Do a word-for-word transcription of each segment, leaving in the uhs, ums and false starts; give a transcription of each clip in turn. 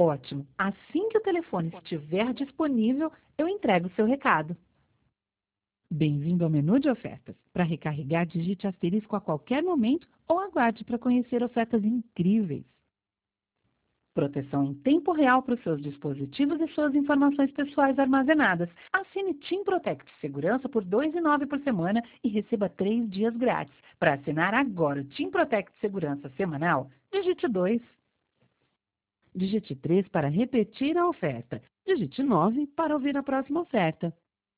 Ótimo. Assim que o telefone estiver disponível, eu entrego o seu recado. Bem-vindo ao menu de ofertas. Para recarregar, digite asterisco a qualquer momento ou aguarde para conhecer ofertas incríveis. Proteção em tempo real para os seus dispositivos e suas informações pessoais armazenadas. Assine TIM Protect Segurança por dois reais e nove centavos por semana e receba três dias grátis. Para assinar agora o TIM Protect Segurança semanal, digite dois. Digite três para repetir a oferta. Digite nove para ouvir a próxima oferta.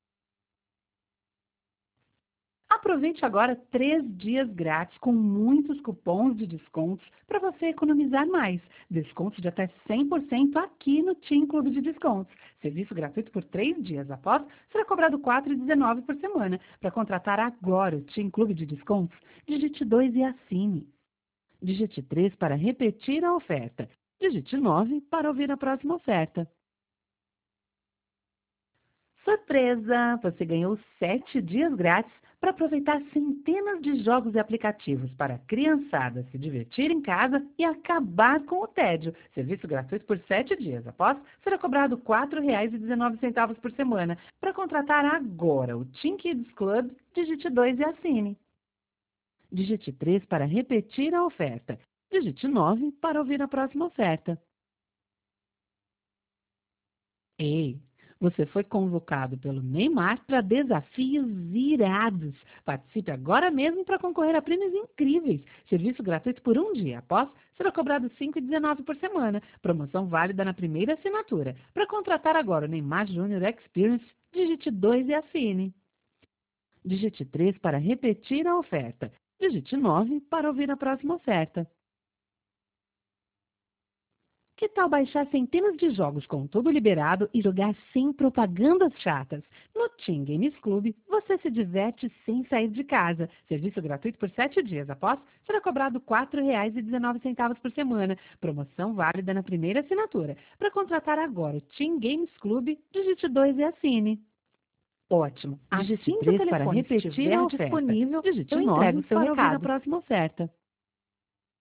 Aproveite agora três dias grátis com muitos cupons de descontos para você economizar mais. Descontos de até cem por cento aqui no TIM Clube de Descontos. Serviço gratuito por três dias. Após, será cobrado quatro reais e dezenove centavos por semana. Para contratar agora o TIM Clube de Descontos, digite dois e assine. Digite três para repetir a oferta. Digite nove para ouvir a próxima oferta. Surpresa! Você ganhou sete dias grátis para aproveitar centenas de jogos e aplicativos para a criançada se divertir em casa e acabar com o tédio. Serviço gratuito por sete dias. Após, será cobrado quatro reais e dezenove centavos por semana. Para contratar agora o TIM Kids Club, digite dois e assine. Digite três para repetir a oferta. Digite nove para ouvir a próxima oferta. Ei, você foi convocado pelo Neymar para desafios irados. Participe agora mesmo para concorrer a prêmios incríveis. Serviço gratuito por um dia. Após, será cobrado cinco reais e dezenove centavos por semana. Promoção válida na primeira assinatura. Para contratar agora o Neymar Júnior Experience, digite dois e assine. Digite três para repetir a oferta. Digite nove para ouvir a próxima oferta. Que tal baixar centenas de jogos com tudo liberado e jogar sem propagandas chatas? No TIM Games Club, você se diverte sem sair de casa. Serviço gratuito por sete dias. Após, será cobrado quatro reais e dezenove centavos por semana. Promoção válida na primeira assinatura. Para contratar agora o TIM Games Club, digite dois e assine. Ótimo. Digite assim que o telefone para repetir estiver a oferta, disponível, digite eu entrego o seu recado. Para ouvir a próxima oferta.